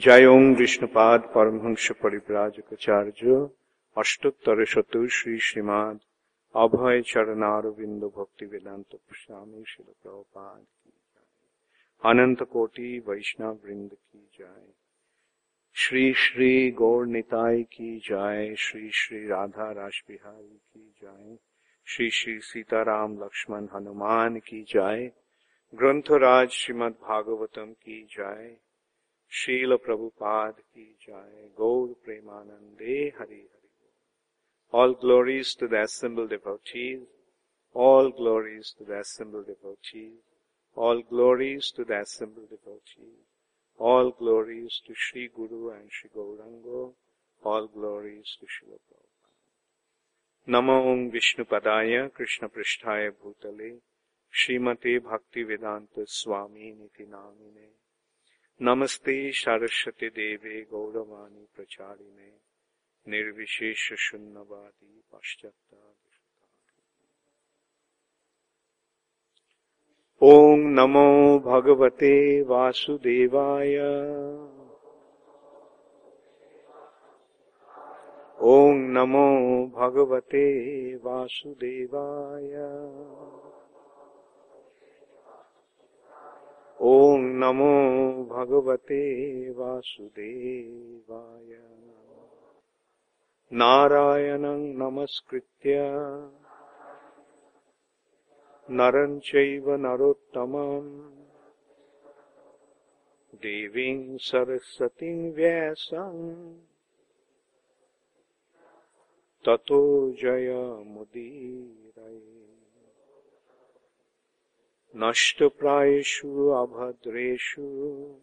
जय ओं विष्णुपाद परमहंस परिव्राजकाचार्य अष्टोत्तर शतु श्री श्रीमद अभय चरणारविंद भक्ति वेदांत स्वामी श्रील प्रभुपाद की जय। अनंत कोटि वैष्णव वृंद की जय। श्री श्री गौर निताय की जय। श्री श्री राधा रास बिहारी की जय। श्री श्री सीताराम लक्ष्मण हनुमान की जय। ग्रंथराज श्रीमद् भागवतम की जय। श्रील प्रभुपाद की जय। गौर प्रेमानंदे Hari Hari. All glories to the assembled devotees. All glories to the assembled devotees. All glories to the assembled devotees. All glories to Shri Guru and Shri Gauranga. All glories to Srila Prabhupada. Namo Om Vishnupadaya Krishna Pristhaya Bhutale Srimate Bhakti Vedanta Swami Niti Namine. Namaste Saraswati Deve Gauravani Pracharine Nirvishesha Shunnavadi Paschata. Om Namo Bhagavate Vasudevaya. Om Namo Bhagavate Vasudevaya. Om Namo Bhagavate Vasudevaya. Narayanam Namaskritya Naram Chaiva Narottamam Devim Sarasatim Vyasam Tato Jaya Mudiraya. Nashta Prayeshu Abhadreshu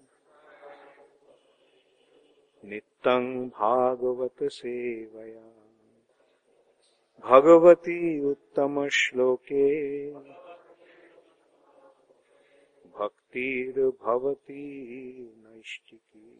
Nittang Bhagavata Sevaya Bhagavati Uttama Shloke Bhaktir Bhavati Naishtiki.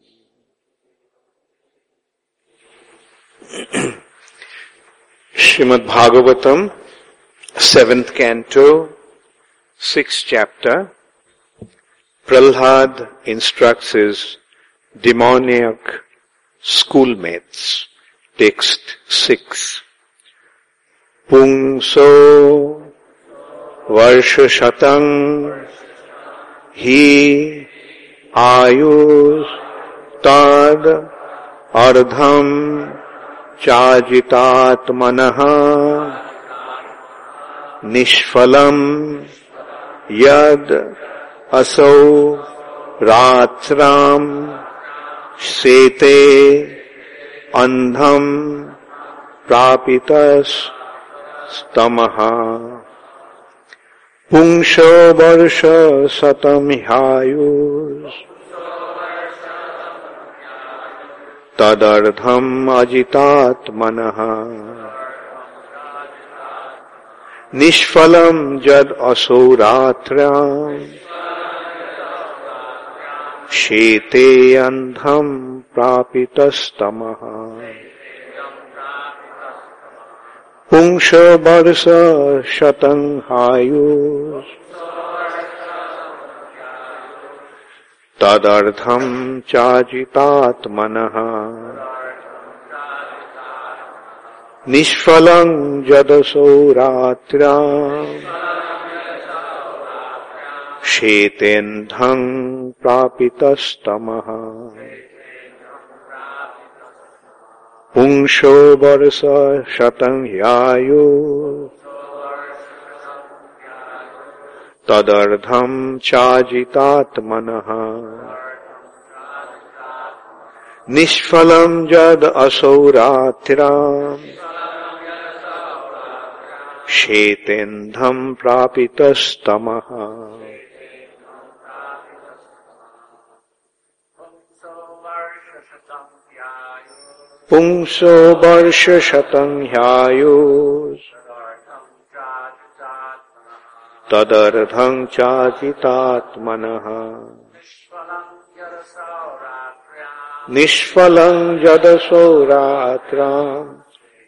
Srimad Bhagavatam, 7th canto, 6th chapter. Prahlad instructs his demoniac schoolmates. Text 6. Pungso varsha shatang hi ayus tad ardham chajitatmanaha nishphalam yad asau ratram sete andham prapitas stamaha. Pungsho varsha satam hyayus tadardham ajitatmanaha nishphalam jad asuratra shete andham prapitastamaha. Pungsha varsa shatang hayus tadardham chajitatmanaha nishphalang jadasauratra shetendham prapitastamaha. Pungsho varsa shatang hyayu tadardham chajitatmanaha nishphalam jad asauratra shetendham prapitastamaha. Pungso varsha shatang hyayus tadardham chajitatmanaha nishphalang jadasauratra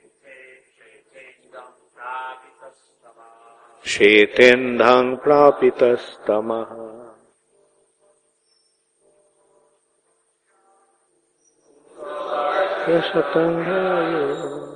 shetendham prapitastamaha. Satangayo.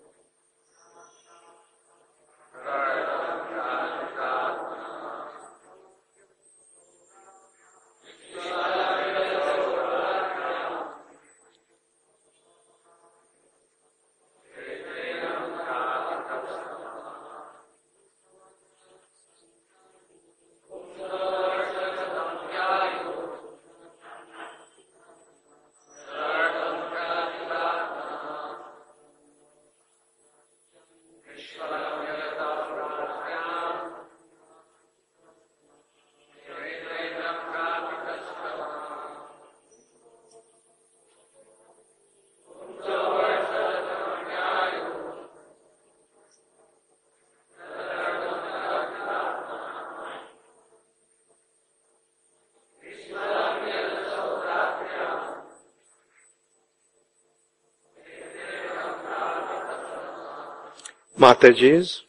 Matajis,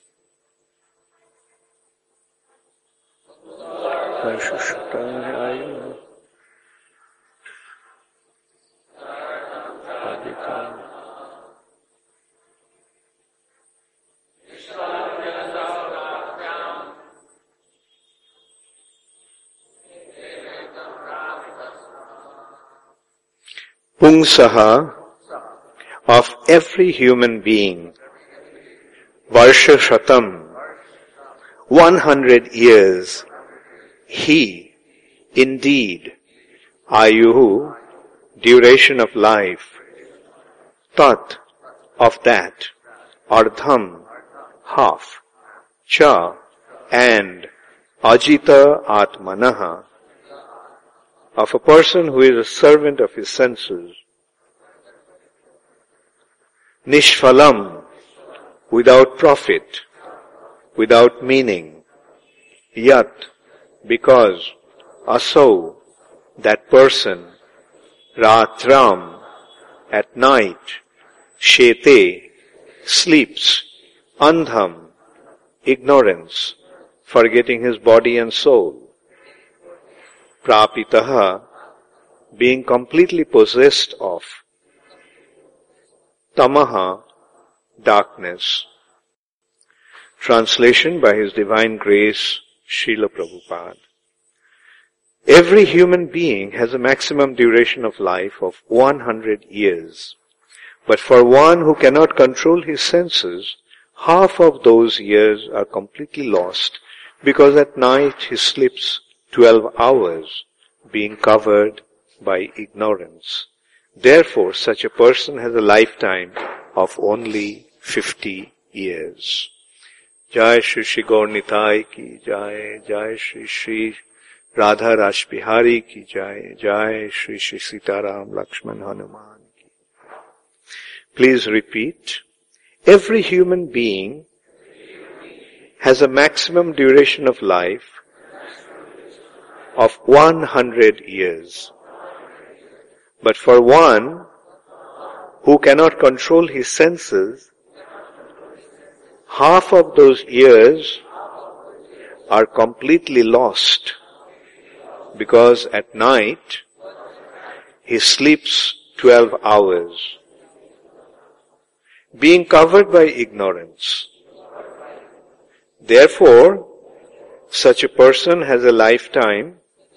Pungsaha, of every human being, Varsha Shatam, 100 years, he, indeed, Ayuhu, duration of life, Tat, of that, Ardham, half, Cha, and Ajita Atmanaha, of a person who is a servant of his senses, Nishphalam, without profit, without meaning, Yat, because, Asau, that person, Ratram, at night, Shete, sleeps, Andham, ignorance, forgetting his body and soul, Prapitaha, being completely possessed of, Tamaha, darkness. Translation by His Divine Grace, Srila Prabhupada. Every human being has a maximum duration of life of 100 years. But for one who cannot control his senses, half of those years are completely lost because at night he sleeps 12 hours, being covered by ignorance. Therefore, such a person has a lifetime of only 50 years. Jai Shri Shri Gaur Nitai ki Jai, Jai Shri Shri Radha Rash Bihari ki Jai, Jai Shri Shri Sitaram Lakshman Hanuman ki. Please repeat. Every human being has a maximum duration of life of 100 years. But for one who cannot control his senses, half of those years are completely lost because at night he sleeps 12 hours, being covered by ignorance. Therefore, such a person has a lifetime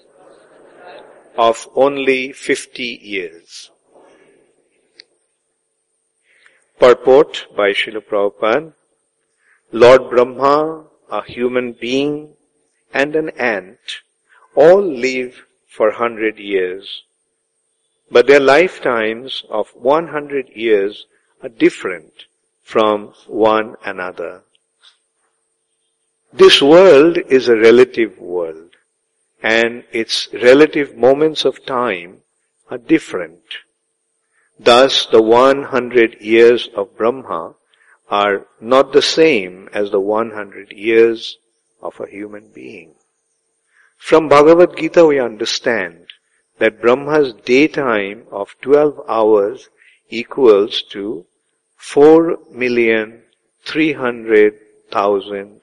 of only 50 years. Purport by Srila Prabhupada. Lord Brahma, a human being, and an ant all live for 100 years, but their lifetimes of 100 years are different from one another. This world is a relative world, and its relative moments of time are different. Thus, the 100 years of Brahma are not the same as the 100 years of a human being. From Bhagavad Gita we understand that Brahma's daytime of 12 hours equals to 4,300,000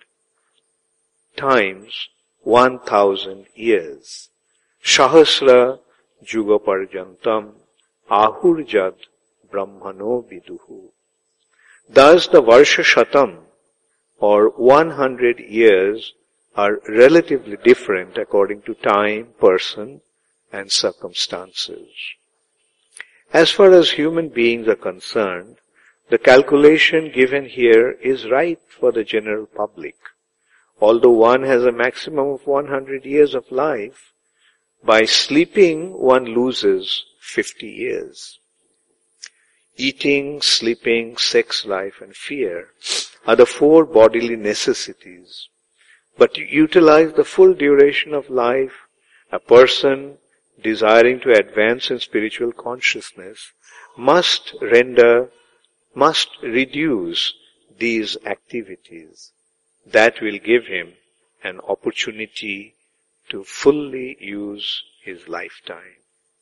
times 1,000 years. Sahasra Juga Parjantam Ahurjad brahmano viduhu. Thus the Varsha Shatam, or 100 years, are relatively different according to time, person, and circumstances. As far as human beings are concerned, the calculation given here is right for the general public. Although one has a maximum of 100 years of life, by sleeping one loses 50 years. Eating, sleeping, sex life, and fear are the 4 bodily necessities. But to utilize the full duration of life, a person desiring to advance in spiritual consciousness must reduce these activities. That will give him an opportunity to fully use his lifetime.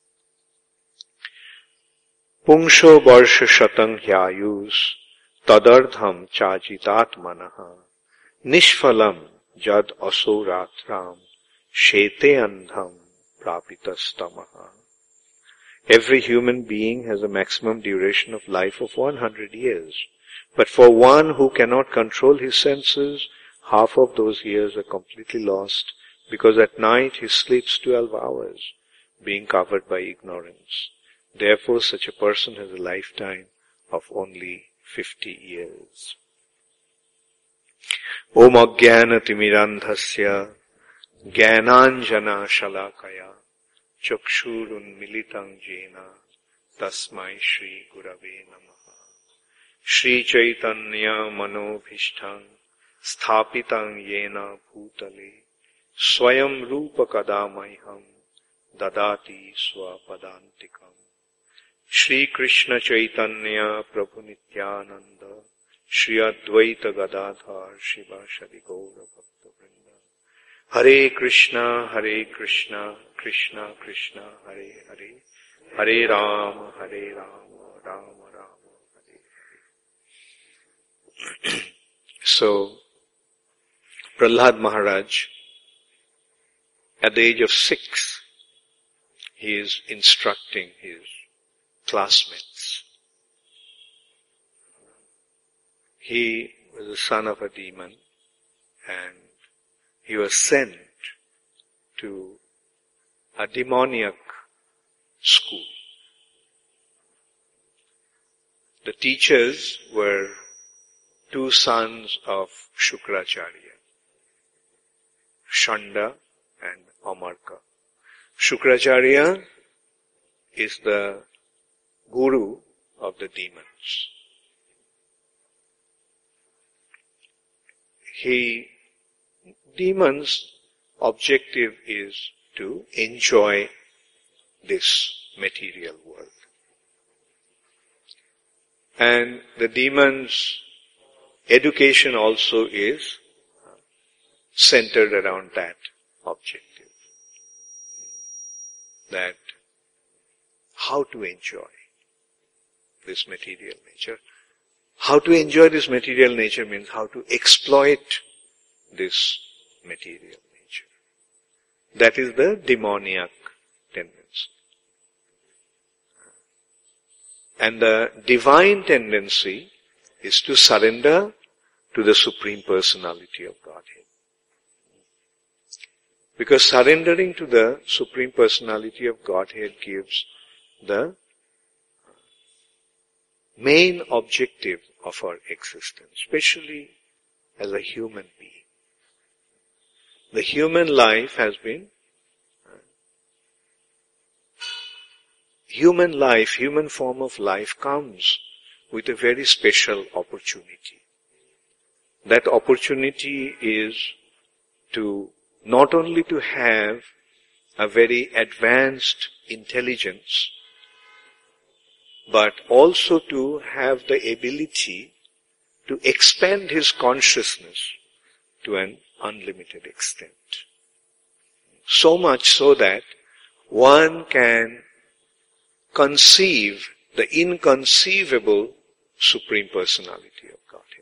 Pungsho varsha shatang hyayus tadardham chajitatmanaha nishphalam jad asoratram shete andham prapitashtamaha. Every human being has a maximum duration of life of 100 years. But for one who cannot control his senses, half of those years are completely lost, because at night he sleeps 12 hours, being covered by ignorance. Therefore, such a person has a lifetime of only 50 years. Om Ajnana Timirandhasya Jnananjana Shalakaya Chakshurun Militang Jena Tasmai Shri Gurave Namaha. Shri Chaitanya Manobhishthang Sthapitang Yena Bhutale Swayam Rupa Kadamayham Dadati Swapadantikam. Shri Krishna Chaitanya Prabhu Nityananda Shri Advaita Gadadhar Shiva Shadi Gaura Bhakta Vrinda. Hare Krishna, Krishna Krishna, Hare Hare, Hare Rama, Rama Rama, Hare Hare. So, Prahlad Maharaj, at the age of 6, he is instructing his classmates. He was the son of a demon, and he was sent to a demoniac school. The teachers were 2 sons of Shukracharya, Shanda and Amarka. Shukracharya is the guru of the demons. Demons' objective is to enjoy this material world. And the demons' education also is centered around that objective. That how to enjoy this material nature. How to enjoy this material nature means how to exploit this material nature. That is the demoniac tendency. And the divine tendency is to surrender to the Supreme Personality of Godhead. Because surrendering to the Supreme Personality of Godhead gives the main objective of our existence, especially as a human being. The human life has been, human form of life comes with a very special opportunity. That opportunity is to not only to have a very advanced intelligence, but also to have the ability to expand his consciousness to an unlimited extent. So much so that one can conceive the inconceivable Supreme Personality of Godhead.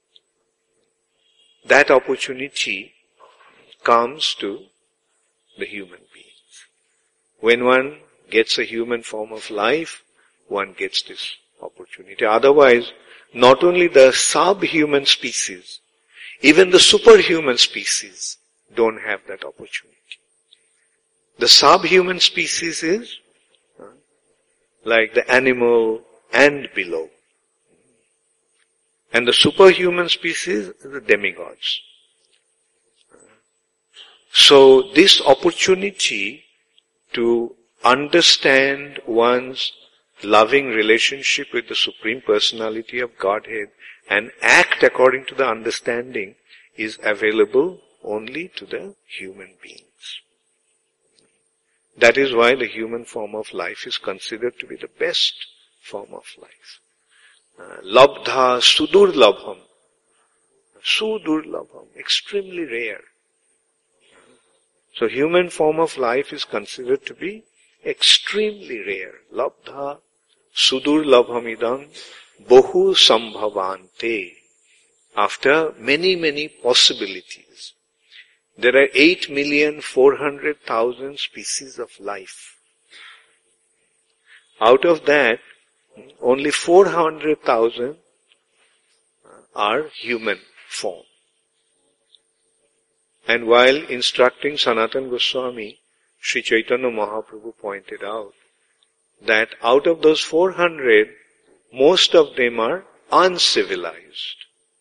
That opportunity comes to the human beings. When one gets a human form of life, one gets this opportunity. Otherwise, not only the subhuman species, even the superhuman species don't have that opportunity. The subhuman species is like the animal and below. And the superhuman species is the demigods. So this opportunity to understand one's loving relationship with the Supreme Personality of Godhead and act according to the understanding is available only to the human beings. That is why the human form of life is considered to be the best form of life. Labdha sudurlabham. Sudurlabham, extremely rare. So human form of life is considered to be extremely rare. Labdha sudurlabhamidam bohu sambhavante. After many possibilities. There are 8,400,000 species of life. Out of that, only 400,000 are human form. And while instructing Sanatana Goswami, Sri Chaitanya Mahaprabhu pointed out that out of those 400, most of them are uncivilized.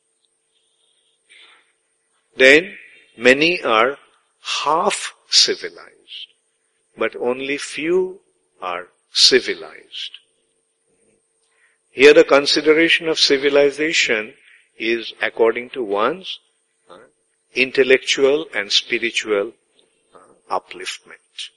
Then many are half civilized, but only few are civilized. Here the consideration of civilization is according to one's intellectual and spiritual upliftment.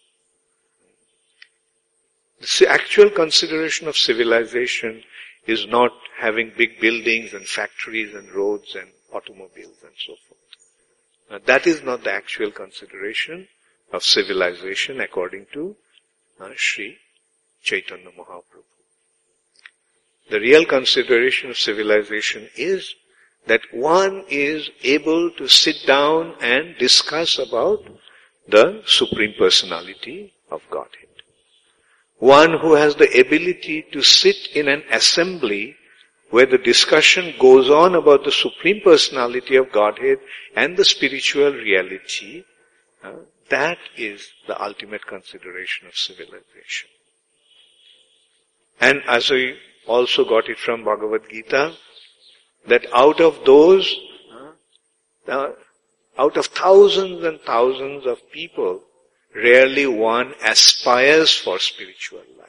The actual consideration of civilization is not having big buildings and factories and roads and automobiles and so forth. That is not the actual consideration of civilization according to Sri Chaitanya Mahaprabhu. The real consideration of civilization is that one is able to sit down and discuss about the Supreme Personality of Godhead. One who has the ability to sit in an assembly where the discussion goes on about the Supreme Personality of Godhead and the spiritual reality, that is the ultimate consideration of civilization. And as we also got it from Bhagavad Gita, that out of those, out of thousands and thousands of people, rarely one aspires for spiritual life.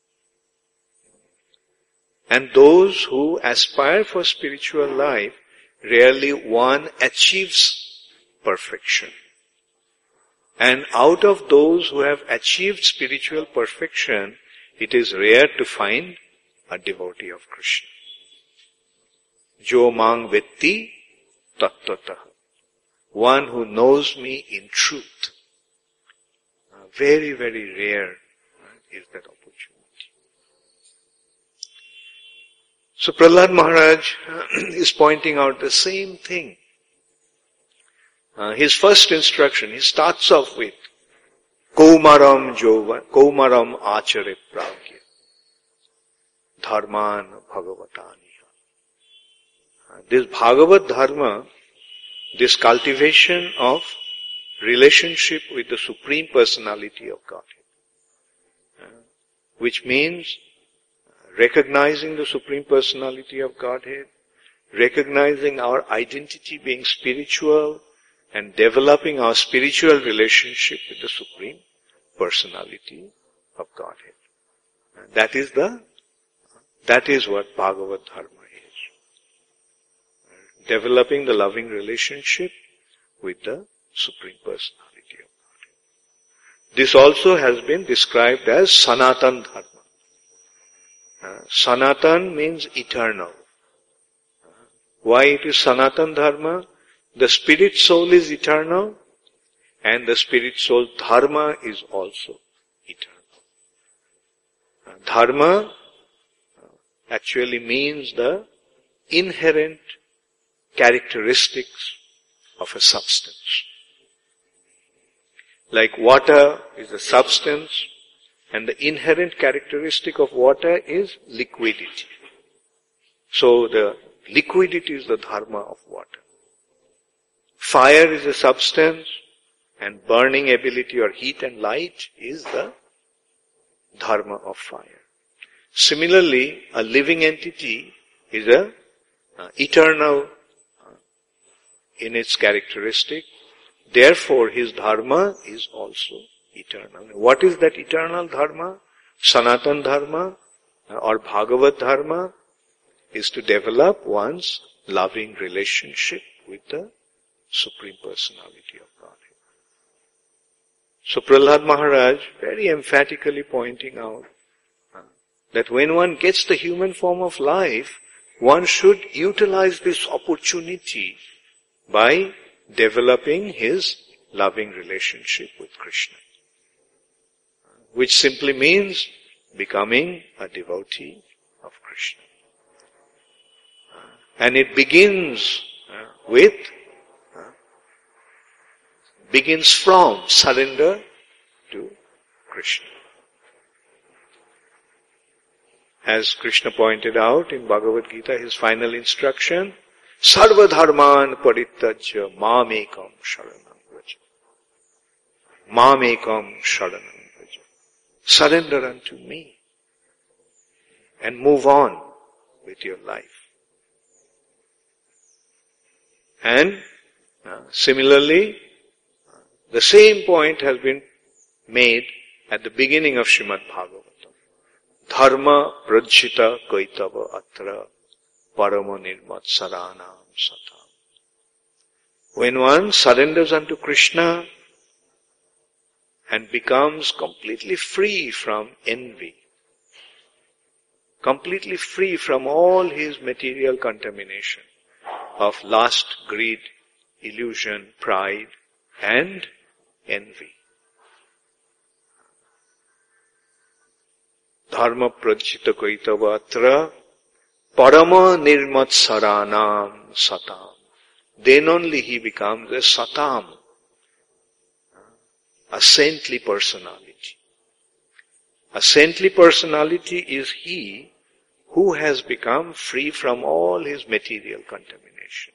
And those who aspire for spiritual life, rarely one achieves perfection. And out of those who have achieved spiritual perfection, it is rare to find a devotee of Krishna. Jo mang vetti tattvataha. One who knows me in truth. Very rare is that opportunity. So Prahlad Maharaj is pointing out the same thing. His first instruction, he starts off with Kaumaram achare pragya dharman bhagavataniha. This Bhagavat Dharma, this cultivation of relationship with the Supreme Personality of Godhead, which means recognizing the Supreme Personality of Godhead, recognizing our identity being spiritual, and developing our spiritual relationship with the Supreme Personality of Godhead. That is what Bhagavat Dharma is. Developing the loving relationship with the Supreme Personality of Godhead. This also has been described as Sanatan Dharma. Sanatan means eternal. Why it is Sanatan Dharma? The spirit soul is eternal, and the spirit soul dharma is also eternal. Dharma actually means the inherent characteristics of a substance. Like water is a substance, and the inherent characteristic of water is liquidity. So the liquidity is the dharma of water. Fire is a substance, and burning ability or heat and light is the dharma of fire. Similarly, a living entity is a eternal in its characteristic. Therefore, his dharma is also eternal. What is that eternal dharma? Sanatan dharma or Bhagavad dharma is to develop one's loving relationship with the Supreme Personality of Godhead. So Prahlad Maharaj very emphatically pointing out that when one gets the human form of life, one should utilize this opportunity by developing his loving relationship with Krishna, which simply means becoming a devotee of Krishna. And it begins from surrender to Krishna. As Krishna pointed out in Bhagavad Gita, his final instruction, Sarva dharman parittajya mamekam sharanam vraja. Mamekam sharanam vraja. Surrender unto me and move on with your life. And similarly, the same point has been made at the beginning of Srimad Bhagavatam. Dharma prajhita kaitava atra parama nirmatsaranam satam. When one surrenders unto Krishna and becomes completely free from envy, completely free from all his material contamination of lust, greed, illusion, pride, and envy. Dharma prajhita kaitava atra parama nirmatsaranam satam. Then only he becomes a satam, a saintly personality. A saintly personality is he who has become free from all his material contaminations.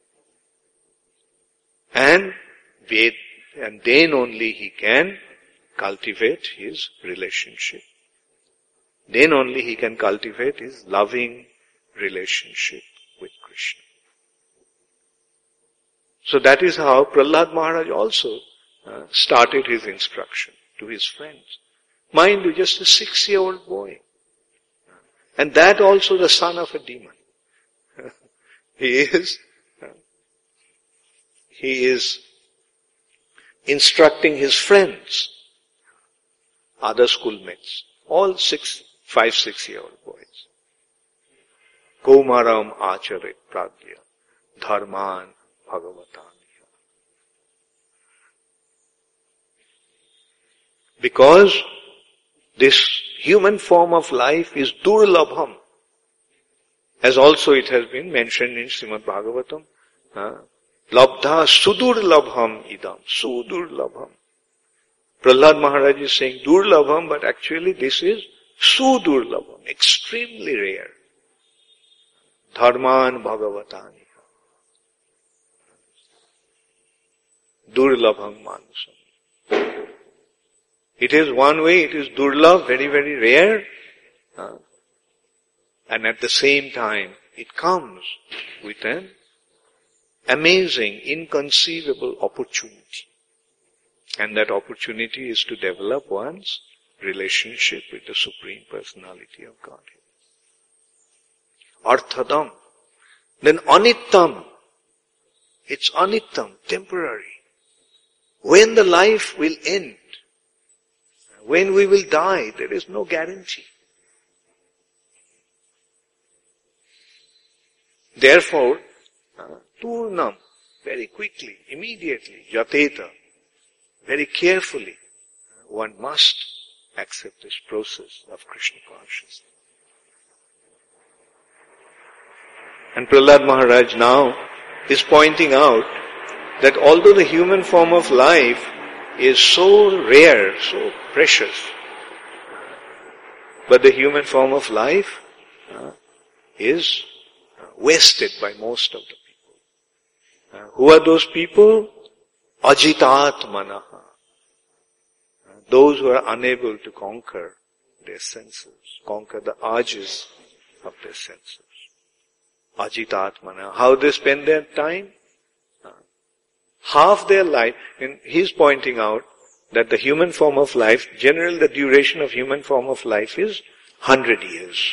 And then only he can cultivate his relationship. Then only he can cultivate his loving relationship with Krishna. So that is how Prahlad Maharaj also started his instruction to his friends. Mind you, just a 6-year-old boy. And that also the son of a demon. He is instructing his friends, other schoolmates, all 5-6-year-old boys. Kaumaram acharit pragya dharman bhagavataniya. Because this human form of life is durlabham, as also it has been mentioned in Srimad Bhagavatam. Labdha sudurlabham idam, sudurlabham. Prahlad Maharaj is saying durlabham, but actually this is sudurlabham, extremely rare. Dharman bhagavataniha. Durlabham manusam. It is one way, it is durlabh, very, very rare. And at the same time, it comes with an amazing, inconceivable opportunity. And that opportunity is to develop one's relationship with the Supreme Personality of Godhead. Arthadam. Then anittam. It's anittam, temporary. When the life will end, when we will die, there is no guarantee. Therefore, turnam, very quickly, immediately, yateta, very carefully, one must accept this process of Krishna consciousness. And Prahlad Maharaj now is pointing out that although the human form of life is so rare, so precious, but the human form of life is wasted by most of the people. Who are those people? Ajitat manaha. Those who are unable to conquer their senses, conquer the urges of their senses. Ajitat manaha. How they spend their time? Half their life, and he's pointing out that the human form of life, generally the duration of human form of life is 100 years.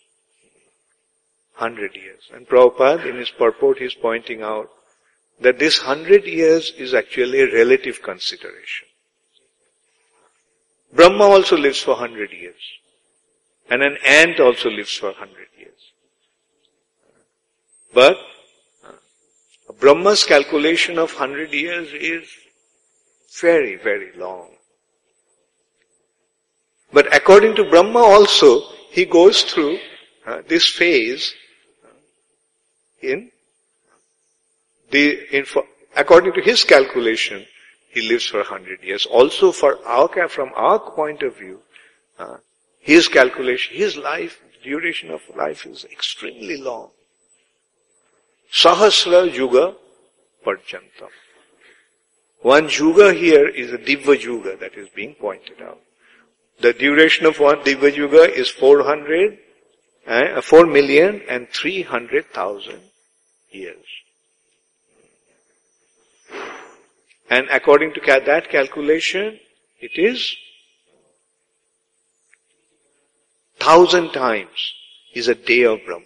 100 years. And Prabhupada, in his purport, is pointing out that this 100 years is actually a relative consideration. Brahma also lives for 100 years. And an ant also lives for 100 years. But Brahma's calculation of 100 years is very, very long. But according to Brahma also, he goes through this phase according to his calculation, he lives for 100 years. Also from our point of view, his calculation, his life, duration of life is extremely long. Sahasra Yuga Parjantam. One Yuga here is a Divya Yuga that is being pointed out. The duration of one Divya Yuga is 4,300,000 years. And according to that calculation, it is 1,000 times is a day of Brahma.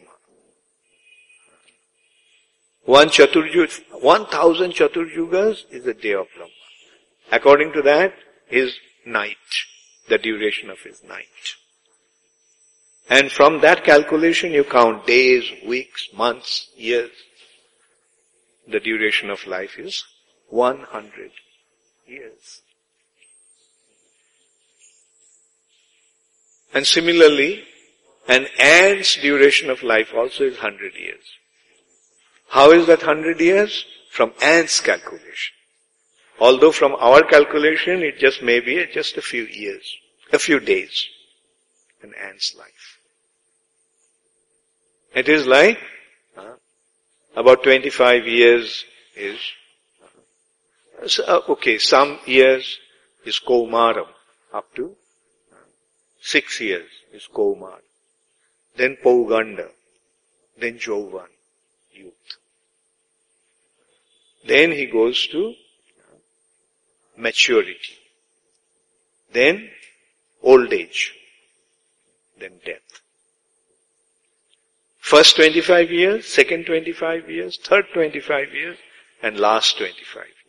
1,000 Chaturyugas is a day of Brahma. According to that, his night, the duration of his night. And from that calculation you count days, weeks, months, years. The duration of life is 100 years. And similarly, an ant's duration of life also is 100 years. How is that 100 years? From ant's calculation. Although from our calculation it just may be just a few years, a few days. An ant's life. It is like about 25 years is some years is Kaumaram, up to 6 years is Kaumar. Then Pauganda, then Jauvan, youth. Then he goes to maturity. Then old age. Then death. First 25 years, second 25 years, third 25 years, and last 25 years.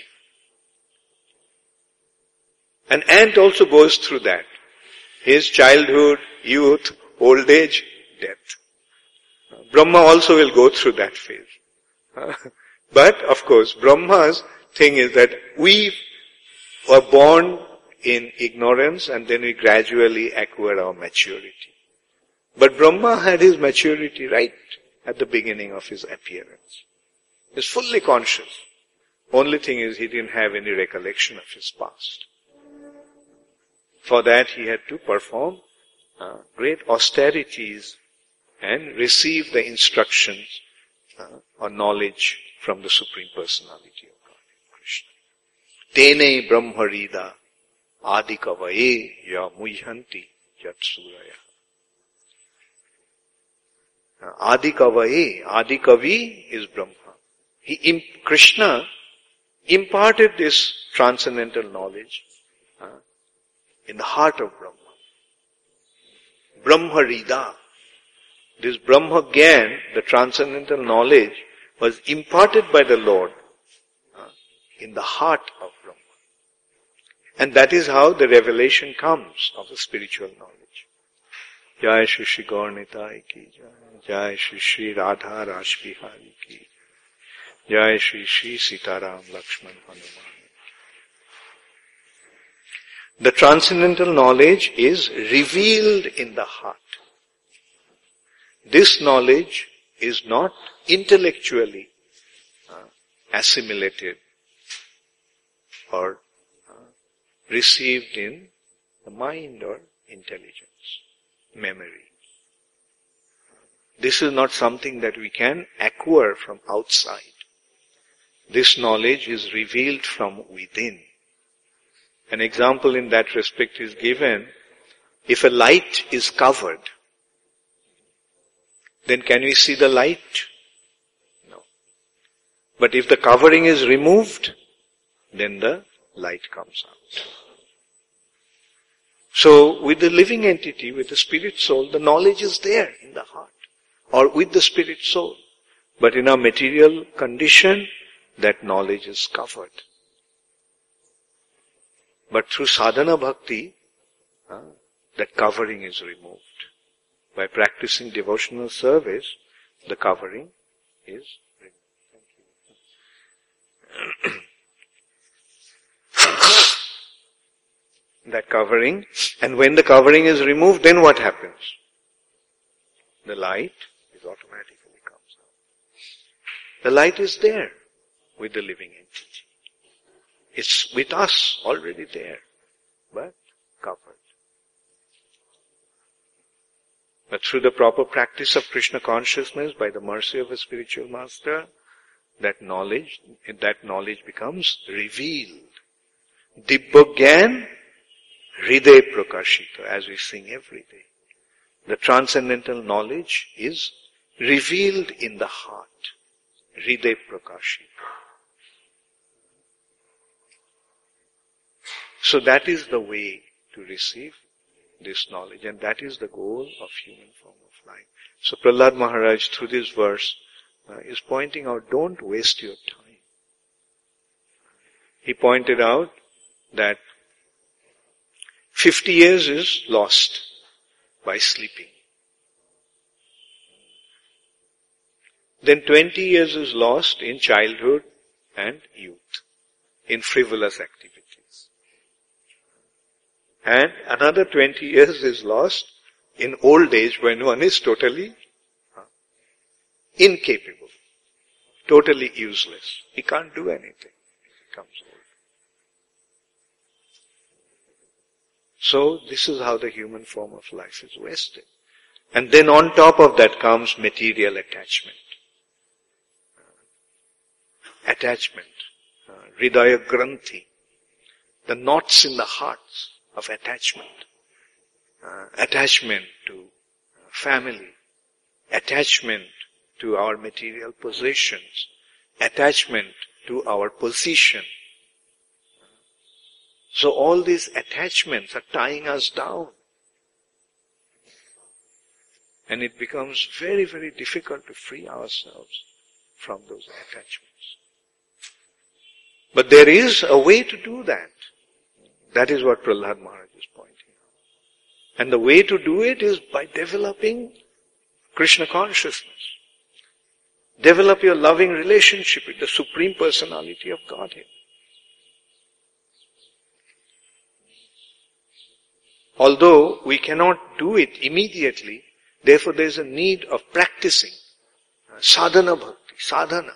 An ant also goes through that. His childhood, youth, old age, death. Brahma also will go through that phase. But, of course, Brahma's thing is that we were born in ignorance and then we gradually acquire our maturity. But Brahma had his maturity right at the beginning of his appearance. He's fully conscious. Only thing is he didn't have any recollection of his past. For that he had to perform great austerities and receive the instructions or knowledge from the Supreme Personality of Godhead, Krishna. Tene brahmarida adikavaye ya muyhanti jatsuraya. Adikavaye, Adikavi is Brahma. Krishna imparted this transcendental knowledge in the heart of Brahma. Brahmarida. This Brahma Gyan, the transcendental knowledge, was imparted by the Lord in the heart of Brahma. And that is how the revelation comes of the spiritual knowledge. Jai Shri Shri Gaur Nitai ki Jai. Jai Shri Shri Radha Rashbihari ki. Jai Shri Shri Sitaram Lakshman Hanuman. The transcendental knowledge is revealed in the heart. This knowledge is not intellectually assimilated or received in the mind or intelligence, memory. This is not something that we can acquire from outside. This knowledge is revealed from within. An example in that respect is given. If a light is covered, then can we see the light? No. But if the covering is removed, then the light comes out. So with the living entity, with the spirit soul, the knowledge is there in the heart, or with the spirit soul. But in our material condition, that knowledge is covered. But through sadhana bhakti, that covering is removed. By practicing devotional service, the covering is removed. That covering, and when the covering is removed, then what happens? The light is automatically comes out. The light is there with the living entity. It's with us, already there, but covered. But through the proper practice of Krishna consciousness, by the mercy of a spiritual master, that knowledge becomes revealed. Dibba Gyan Hriday Prakashita, as we sing every day. The transcendental knowledge is revealed in the heart. Hriday Prakashita. So that is the way to receive this knowledge, and that is the goal of human form of life. So Prahlad Maharaj, through this verse, is pointing out, don't waste your time. He pointed out that 50 years is lost by sleeping. Then 20 years is lost in childhood and youth, in frivolous activities. And another 20 years is lost in old age when one is totally incapable, totally useless. He can't do anything. He becomes old. So this is how the human form of life is wasted. And then on top of that comes material attachment. Hridaya Granthi, the knots in the hearts of attachment. Attachment to family, attachment to our material possessions, attachment to our position. So all these attachments are tying us down. And it becomes very, very difficult to free ourselves from those attachments. But there is a way to do that. That is what Prahlad Maharaj is pointing out. And the way to do it is by developing Krishna consciousness. Develop your loving relationship with the Supreme Personality of Godhead. Although we cannot do it immediately, therefore there is a need of practicing sadhana bhakti, sadhana.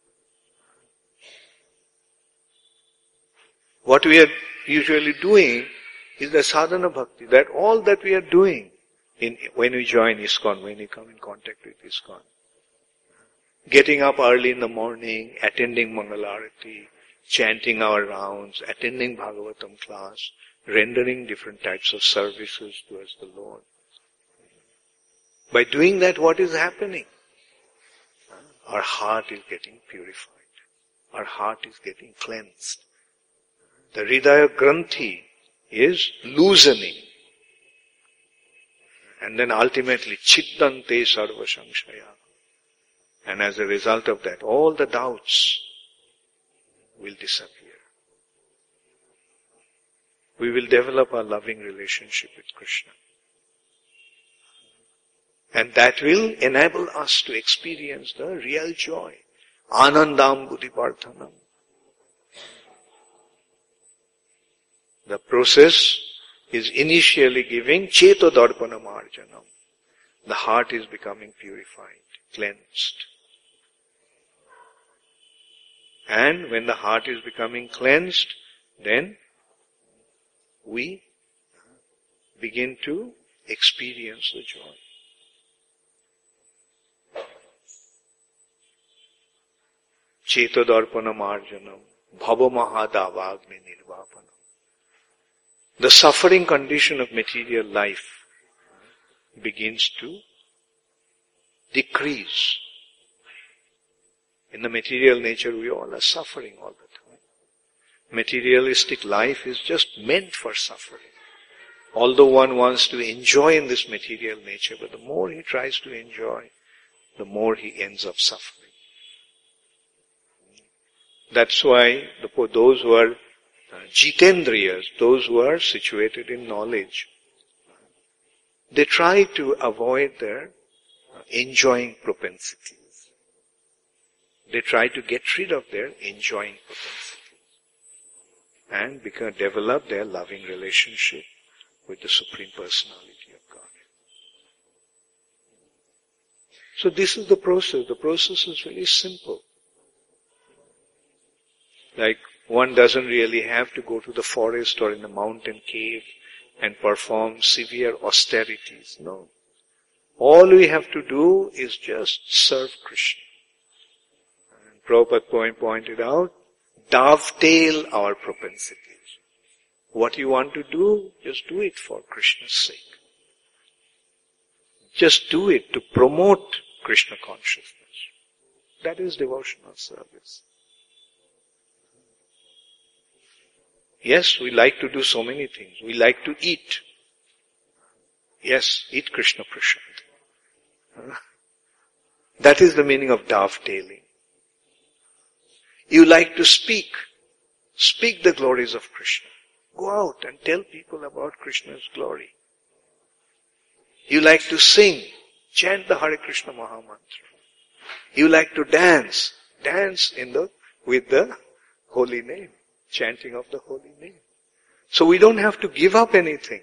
What we are usually doing is the sadhana bhakti, that all that we are doing when we join ISKCON, when we come in contact with ISKCON. Getting up early in the morning, attending Mangalarati, chanting our rounds, attending Bhagavatam class, rendering different types of services towards the Lord. By doing that, what is happening? Our heart is getting purified. Our heart is getting cleansed. The Hridaya Granthi is loosening. And then ultimately, Chiddante Sarva Samshaya. And as a result of that, all the doubts will disappear. We will develop a loving relationship with Krishna. And that will enable us to experience the real joy. Anandam Buddhipardhanam. The process is initially giving Cheto Darpana Marjanam. The heart is becoming purified, cleansed. And when the heart is becoming cleansed, then we begin to experience the joy. Chetodarpana marjanam, bhava mahadavagni nirvapanam. The suffering condition of material life begins to decrease. In the material nature, we all are suffering all the time. Materialistic life is just meant for suffering. Although one wants to enjoy in this material nature, but the more he tries to enjoy, the more he ends up suffering. That's why those who are jitendriyas, those who are situated in knowledge, they try to avoid their enjoying propensities. They try to get rid of their enjoying propensities and develop their loving relationship with the Supreme Personality of God. So this is the process. The process is very simple. Like one doesn't really have to go to the forest or in a mountain cave and perform severe austerities. No. All we have to do is just serve Krishna. And Prabhupada pointed out, dovetail our propensities. What you want to do, just do it for Krishna's sake. Just do it to promote Krishna consciousness. That is devotional service. Yes, we like to do so many things. We like to eat. Yes, eat Krishna Prasad. That is the meaning of dovetailing. You like to speak. Speak the glories of Krishna. Go out and tell people about Krishna's glory. You like to sing. Chant the Hare Krishna Mahamantra. You like to dance. Dance with the holy name. Chanting of the holy name. So we don't have to give up anything.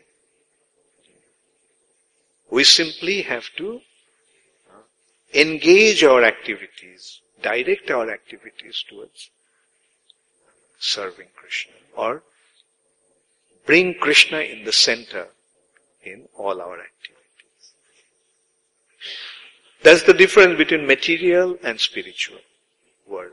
We simply have to engage our activities, direct our activities towards serving Krishna, or bring Krishna in the center in all our activities. That's the difference between material and spiritual world.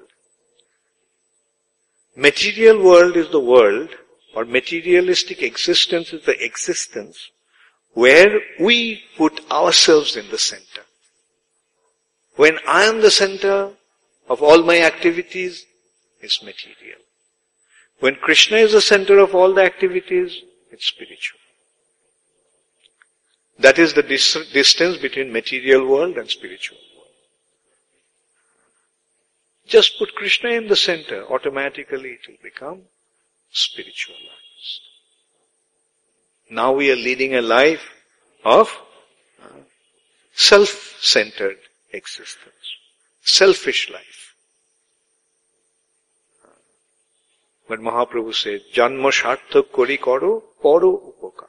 Material world is the world, or materialistic existence is the existence where we put ourselves in the center. When I am the center of all my activities, it's material. When Krishna is the center of all the activities, it's spiritual. That is the distance between material world and spiritual world. Just put Krishna in the center, automatically it will become spiritualized. Now we are leading a life of self-centered existence, selfish life. But Mahaprabhu said, Janma sharthak kori karo paro upakar.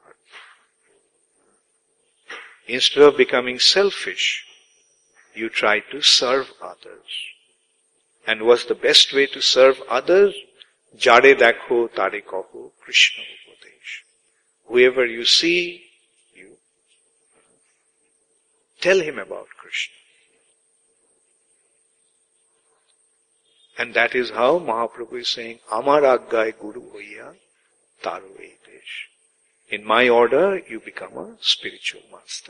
Instead of becoming selfish, you try to serve others. And what's the best way to serve others? Jare dakho tare kaho Krishna upadesh. Whoever you see, you tell him about Krishna. And that is how Mahaprabhu is saying, Amar aggai guru hoya taro edesh. In my order, you become a spiritual master.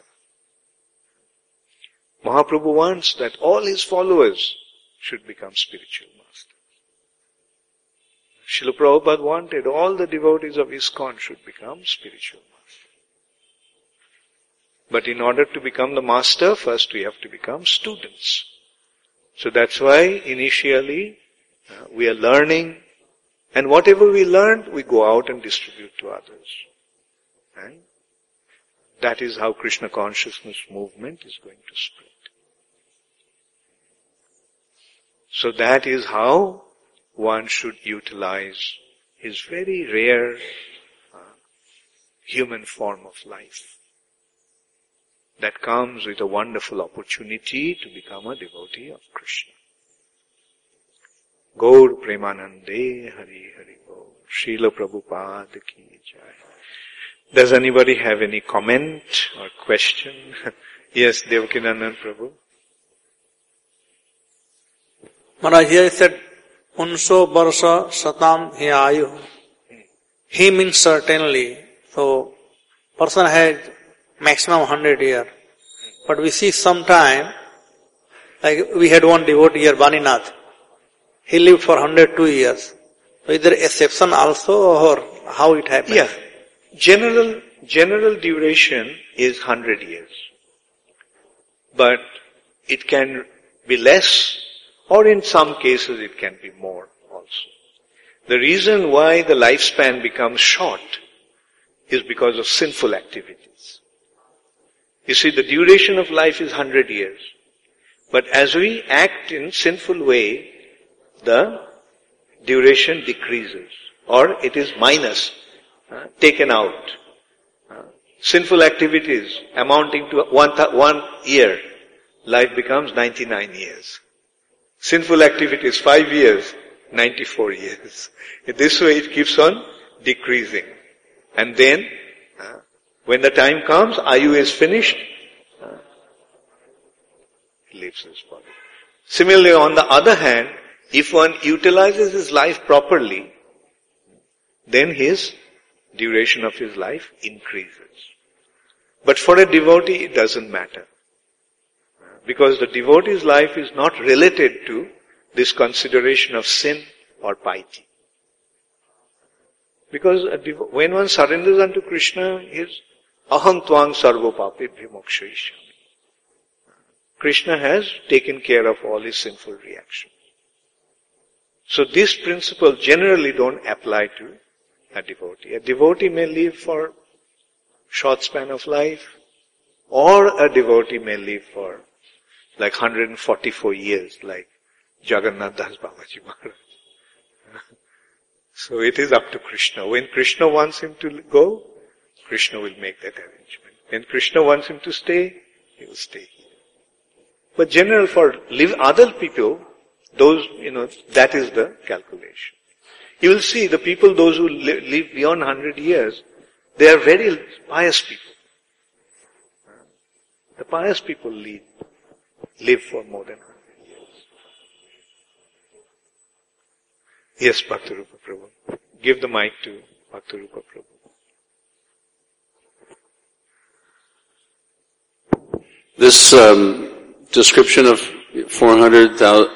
Mahaprabhu wants that all his followers should become spiritual masters. Srila Prabhupada wanted all the devotees of ISKCON should become spiritual masters. But in order to become the master, first we have to become students. So that's why initially we are learning, and whatever we learn, we go out and distribute to others. And that is how Krishna consciousness movement is going to spread. So that is how one should utilize his very rare human form of life that comes with a wonderful opportunity to become a devotee of Krishna. Gaur Premanande Hari Hari Bol. Srila Prabhupada ki jai. Does anybody have any comment or question? Yes, Devakinandan Prabhu. Maharaj, here is said unso varsa satam hi ayu. He means certainly. So, person had maximum 100 years. But we see sometime, like we had one devotee here, Baninath. He lived for 102 years. So is there exception also, or how it happens? Yeah. General duration is 100 years. But it can be less, or in some cases it can be more also. The reason why the lifespan becomes short is because of sinful activities. You see, the duration of life is 100 years. But as we act in sinful way, the duration decreases, or it is minus, taken out. Sinful activities amounting to 1 year, life becomes 99 years. Sinful activities 5 years, 94 years. In this way it keeps on decreasing. And then, when the time comes, Ayu is finished, he leaves his body. Similarly, on the other hand, if one utilizes his life properly, then his duration of his life increases. But for a devotee, it doesn't matter. Because the devotee's life is not related to this consideration of sin or piety. Because when one surrenders unto Krishna, his aham tvang sarva papebhyo mokshayishyami. Krishna has taken care of all his sinful reactions. So this principle generally don't apply to a devotee. A devotee may live for short span of life, or a devotee may live for like 144 years, like Jagannath Das Babaji Maharaj. So it is up to Krishna. When Krishna wants him to go, Krishna will make that arrangement. When Krishna wants him to stay, he will stay. But general for other people, those, that is the calculation. You will see the people, those who live beyond 100 years, they are very pious people. The pious people live for more than 100 years. Yes, Bhaktirupa Prabhu. Give the mic to Bhaktirupa Prabhu. This description of 400,000,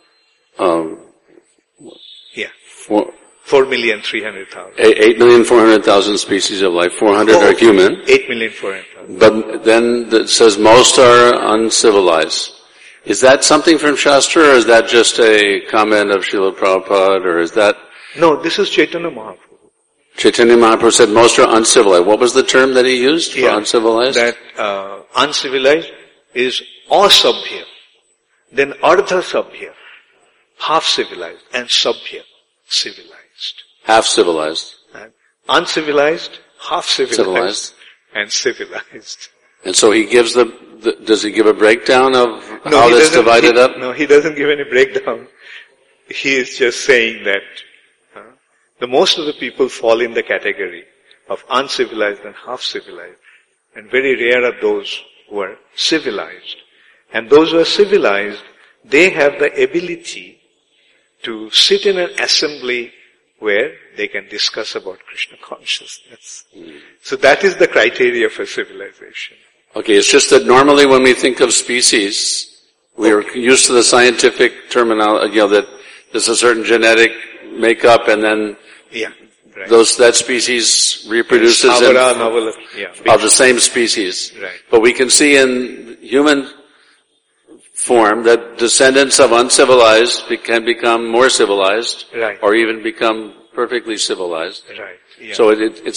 yeah. 4,300,000. 8,400,000. species of life. 400 are human. 8,400,000. But then it says most are uncivilized. Is that something from Shastra, or is that just a comment of Srila Prabhupada, or is that? No, this is Chaitanya Mahaprabhu. Chaitanya Mahaprabhu said most are uncivilized. What was the term that he used for uncivilized? That uncivilized is asabhya, then ardha sabhya, half civilized, and sabhya, civilized. Half civilized. And uncivilized, half civilized, and civilized. And so he gives does he give a breakdown of how that's divided up? No, he doesn't give any breakdown. He is just saying that the most of the people fall in the category of uncivilized and half civilized, and very rare are those who are civilized. And those who are civilized, they have the ability to sit in an assembly where they can discuss about Krishna consciousness. So that is the criteria for civilization. Okay, it's just that normally when we think of species, we are used to the scientific terminology, that there's a certain genetic makeup, and then that species reproduces of the same species. Right. But we can see in human form that descendants of uncivilized can become more civilized, or even become perfectly civilized. Right. Yeah. So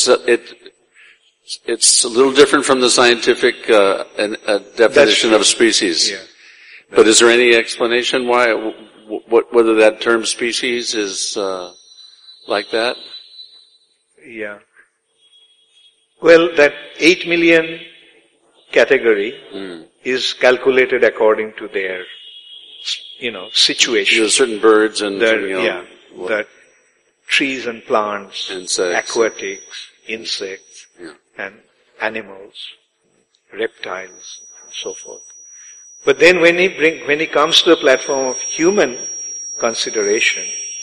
it's a little different from the scientific definition of species. Yeah. But is there any explanation why, whether that term species is like that? Yeah. Well, that 8 million category is calculated according to their, situation. There's certain birds and, the trees and plants, insects. aquatics, insects, and animals, reptiles, and so forth. But then when he comes to the platform of human consideration,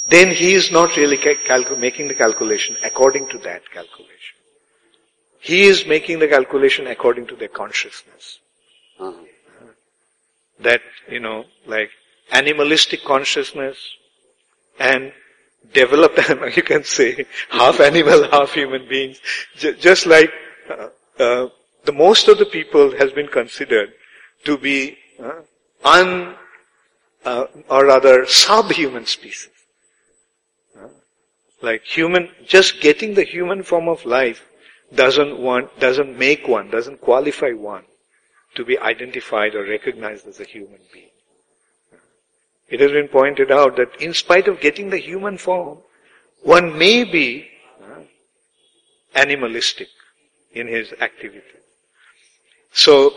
then he is not really making the calculation according to that calculation. He is making the calculation according to their consciousness. That, like animalistic consciousness and developed, you can say, half animal, half human beings. Just like the most of the people has been considered to be or rather subhuman species. Like just getting the human form of life doesn't qualify one to be identified or recognized as a human being. It has been pointed out that in spite of getting the human form, one may be animalistic in his activity. So,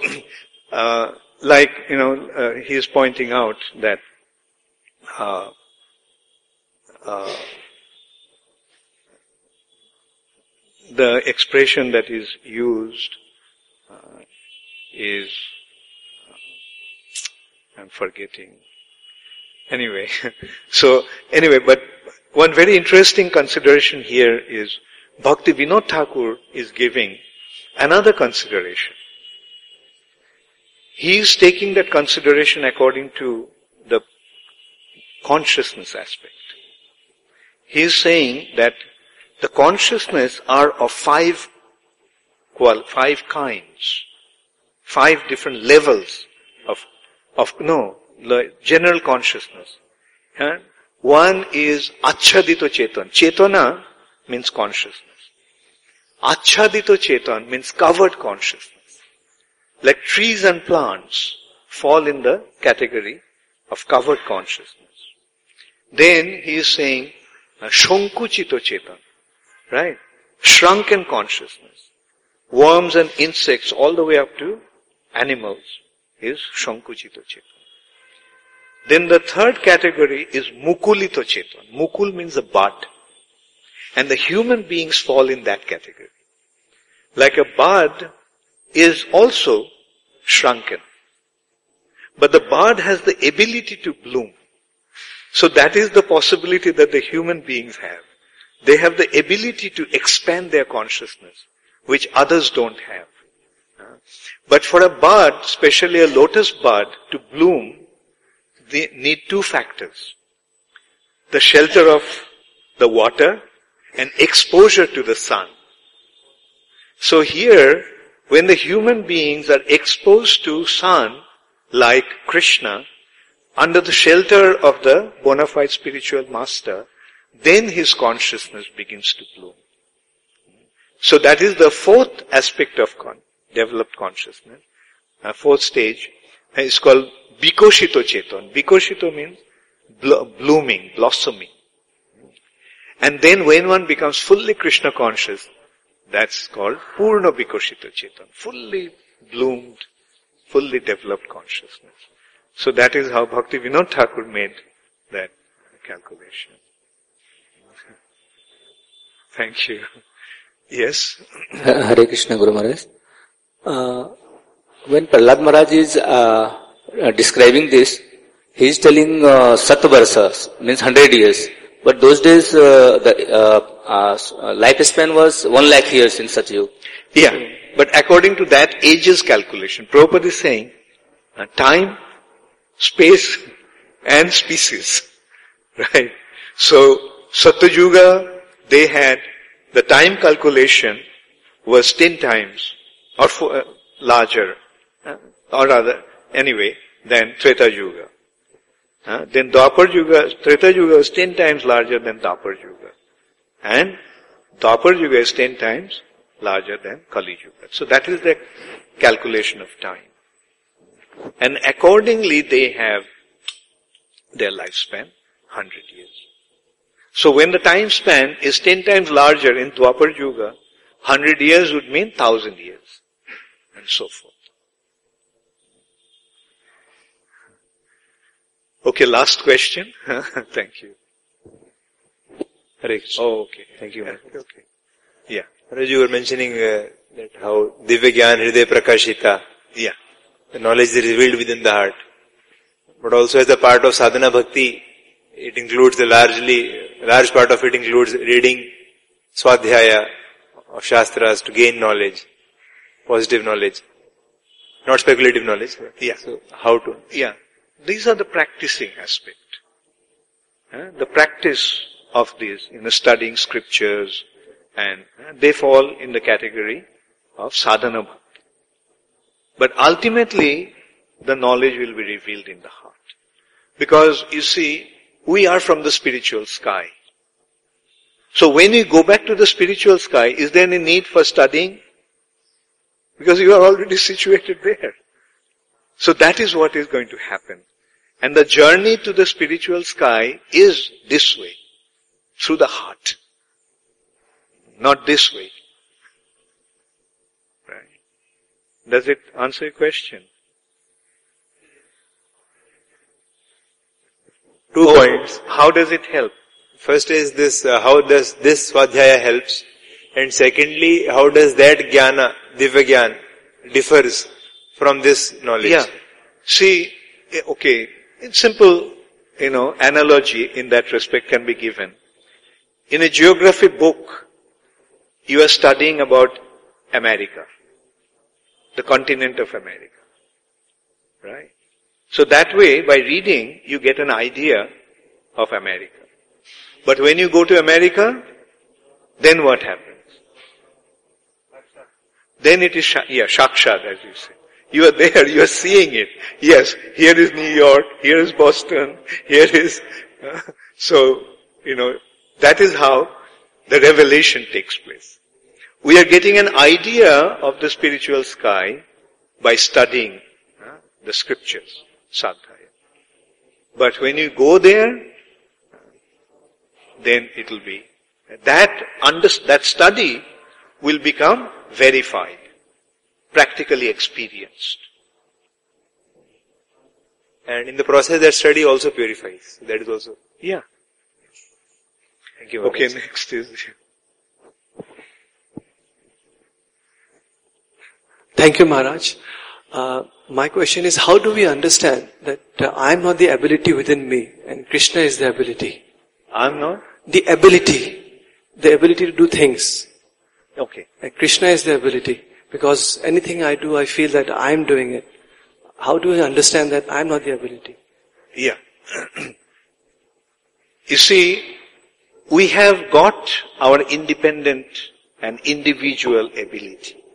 he is pointing out that the expression that is used is, I'm forgetting. Anyway, but one very interesting consideration here is Bhakti Vinod Thakur is giving another consideration. He is taking that consideration according to the consciousness aspect. He is saying that the consciousness are of five kinds, 5 different levels of general consciousness. One is Achhadito Chetan. Chetana means consciousness. Achhadito Chetan means covered consciousness. Like trees and plants fall in the category of covered consciousness. Then he is saying Shankuchito Chetan. Right? Shrunken consciousness. Worms and insects all the way up to animals is Shankuchito Chetan. Then the third category is Mukulito Chetan. Mukul means a bud. And the human beings fall in that category. Like a bud is also shrunken. But the bud has the ability to bloom. So that is the possibility that the human beings have. They have the ability to expand their consciousness, which others don't have. But for a bud, especially a lotus bud, to bloom, they need 2 factors. The shelter of the water and exposure to the sun. So here, when the human beings are exposed to sun, like Krishna, under the shelter of the bona fide spiritual master, then his consciousness begins to bloom. So that is the 4th aspect of developed consciousness. 4th stage is called Bikoshito Chetan. Bikoshito means blooming, blossoming. And then when one becomes fully Krishna conscious, that's called Purna Bikoshito Chetan. Fully bloomed, fully developed consciousness. So that is how Bhakti Vinod Thakur made that calculation. Thank you. Yes? Hare Krishna Guru Maharaj. When Prahlad Maharaj is describing this, he is telling Satvarsas, means 100 years. But those days, the lifespan was 1 lakh years in Satyug. Yeah, but according to that ages calculation, Prabhupada is saying time, space and species. Right? So, Satyuga, they had the time calculation was 10 times or larger, or rather, anyway, than Treta Yuga. Then Dwapar Yuga, Treta Yuga is 10 times larger than Dwapar Yuga. And Dwapar Yuga is 10 times larger than Kali Yuga. So that is the calculation of time. And accordingly they have their lifespan, 100 years. So when the time span is 10 times larger in Dwapar Yuga, 100 years would mean 1,000 years. And so forth. Okay, last question. Thank you. Hare Krishna. Oh, okay. Thank you. Okay. Yeah. Maharaj, you were mentioning that how Divya Gyan Hriday Prakashita, Yeah. the knowledge is revealed within the heart. But also as a part of sadhana bhakti, it includes large part of it includes reading Swadhyaya of Shastras to gain knowledge, positive knowledge, not speculative knowledge. Yeah. So how to? Yeah. These are the practicing aspect. The practice of these, studying scriptures, and they fall in the category of sadhana bhakti. But ultimately, the knowledge will be revealed in the heart. Because, you see, we are from the spiritual sky. So when you go back to the spiritual sky, is there any need for studying? Because you are already situated there. So that is what is going to happen. And the journey to the spiritual sky is this way, through the heart. Not this way. Right? Does it answer your question? 2 points. How does it help? First is this, how does this Swadhyaya helps? And secondly, how does that Jnana, Divya Jnana, differs from this knowledge? Yeah. See, okay, it's simple, analogy in that respect can be given. In a geography book, you are studying about America, the continent of America. Right? So that way, by reading, you get an idea of America. But when you go to America, then what happens? Then it is, Shakshat, as you say. You are there, you are seeing it. Yes, here is New York, here is Boston, here is, that is how the revelation takes place. We are getting an idea of the spiritual sky by studying the scriptures, Sadhaya. But when you go there, then it will be, that study will become verified, practically experienced. And in the process, that study also purifies. That is also. Yeah. Thank you. Okay, next is. Thank you, Maharaj. My question is, how do we understand that I am not the ability within me and Krishna is the ability? I'm not? The ability to do things. Okay. Like Krishna is the ability. Because anything I do, I feel that I am doing it. How do I understand that I am not the ability? Yeah. You see, we have got our independent and individual ability.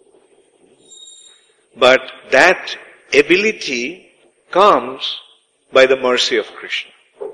But that ability comes by the mercy of Krishna.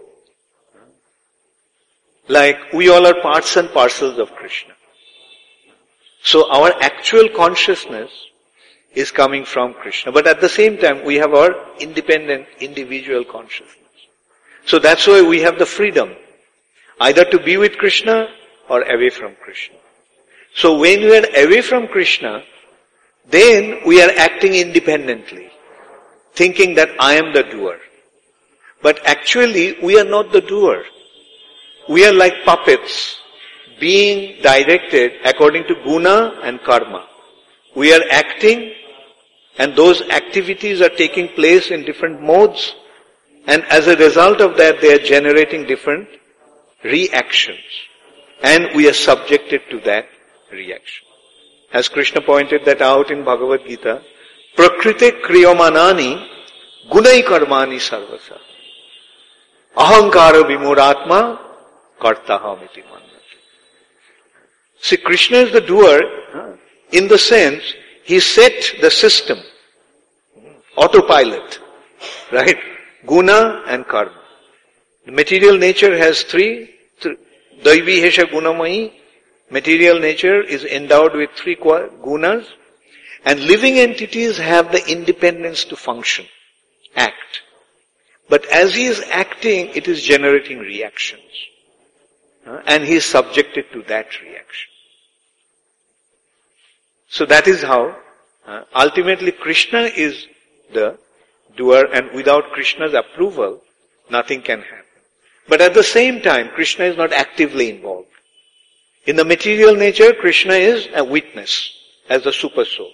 Like we all are parts and parcels of Krishna. So our actual consciousness is coming from Krishna. But at the same time, we have our independent, individual consciousness. So that's why we have the freedom, either to be with Krishna or away from Krishna. So when we are away from Krishna, then we are acting independently, thinking that I am the doer. But actually, we are not the doer. We are like puppets, being directed according to guna and karma. We are acting, and those activities are taking place in different modes, and as a result of that, they are generating different reactions. And we are subjected to that reaction. As Krishna pointed that out in Bhagavad Gita, Prakrite kriyamanani gunai karmani sarvasa. Ahankara vimuratma kartaham iti mannati. See, Krishna is the doer in the sense he set the system, autopilot, right? Guna and karma. The material nature has three. Daivi hesha gunamayi. Material nature is endowed with 3 gunas, and living entities have the independence to function, act. But as he is acting, it is generating reactions. And he is subjected to that reaction. So that is how, ultimately Krishna is the doer, and without Krishna's approval, nothing can happen. But at the same time, Krishna is not actively involved. In the material nature, Krishna is a witness, as the super soul.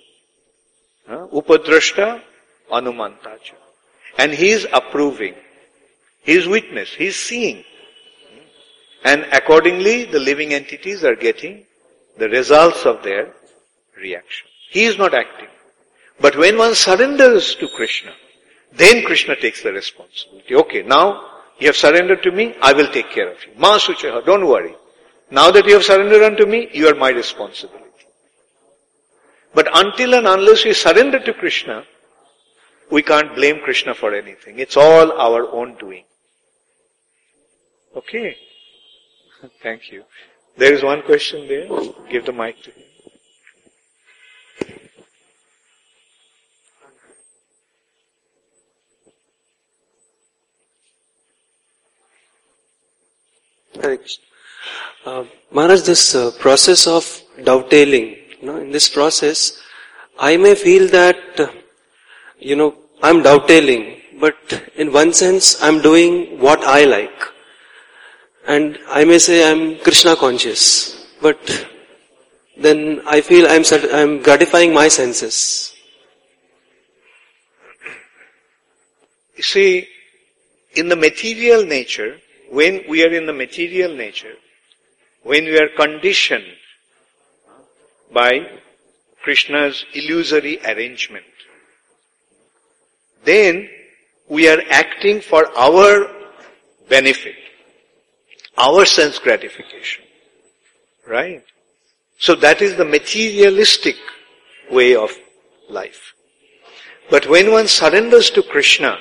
Upadrashta anumantacha. And he is approving. He is witness. He is seeing. And accordingly, the living entities are getting the results of their reaction. He is not acting. But when one surrenders to Krishna, then Krishna takes the responsibility. Okay, now you have surrendered to me, I will take care of you. Ma suchaha, don't worry. Now that you have surrendered unto me, you are my responsibility. But until and unless we surrender to Krishna, we can't blame Krishna for anything. It's all our own doing. Okay. Thank you. There is one question there. Give the mic to him. Hare Krishna. Maharaj, this process of dovetailing, in this process, I may feel that, I'm dovetailing, but in one sense, I'm doing what I like. And I may say I'm Krishna conscious, but then I feel I'm gratifying my senses. You see, in the material nature, when we are in the material nature, when we are conditioned by Krishna's illusory arrangement, then we are acting for our benefit, our sense gratification. Right? So that is the materialistic way of life. But when one surrenders to Krishna,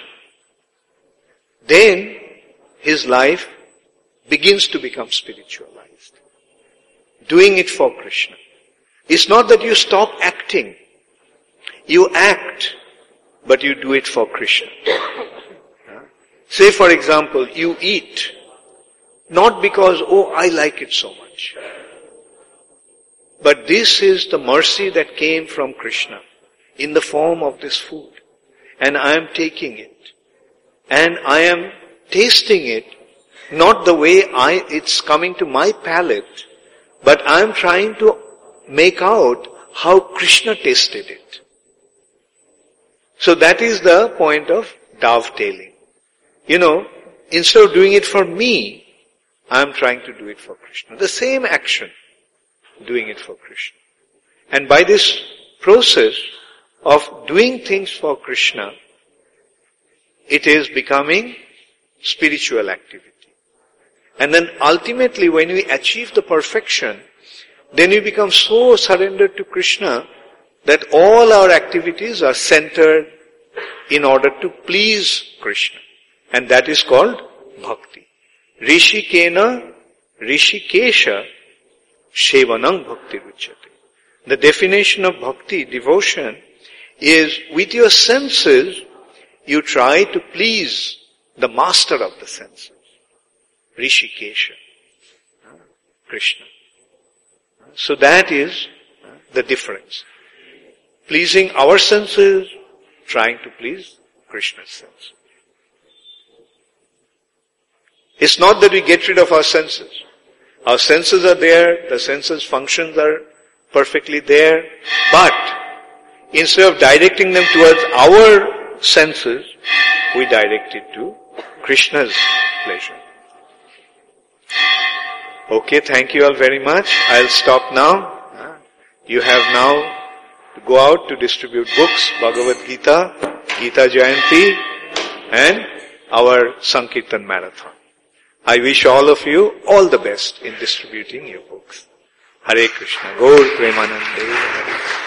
then his life begins to become spiritualized. Doing it for Krishna. It's not that you stop acting. You act, but you do it for Krishna. Say for example, you eat, not because, I like it so much. But this is the mercy that came from Krishna in the form of this food. And I am taking it. And I am tasting it, not the way it's coming to my palate, but I am trying to make out how Krishna tasted it. So that is the point of dovetailing. Instead of doing it for me, I am trying to do it for Krishna. The same action, doing it for Krishna. And by this process of doing things for Krishna, it is becoming spiritual activity. And then ultimately when we achieve the perfection, then we become so surrendered to Krishna that all our activities are centered in order to please Krishna. And that is called bhakti. Rishikena, Rishikesha, Shevanang bhakti ruchyate. The definition of bhakti, devotion, is with your senses, you try to please the master of the senses. Rishikesha. Krishna. So that is the difference. Pleasing our senses, trying to please Krishna's senses. It's not that we get rid of our senses. Our senses are there, the senses functions are perfectly there, but instead of directing them towards our senses, we direct it to Krishna's pleasure. Okay, thank you all very much. I'll stop now. You have now to go out to distribute books, Bhagavad Gita, Gita Jayanti, and our Sankirtan Marathon. I wish all of you all the best in distributing your books. Hare Krishna. Gaur Premanande.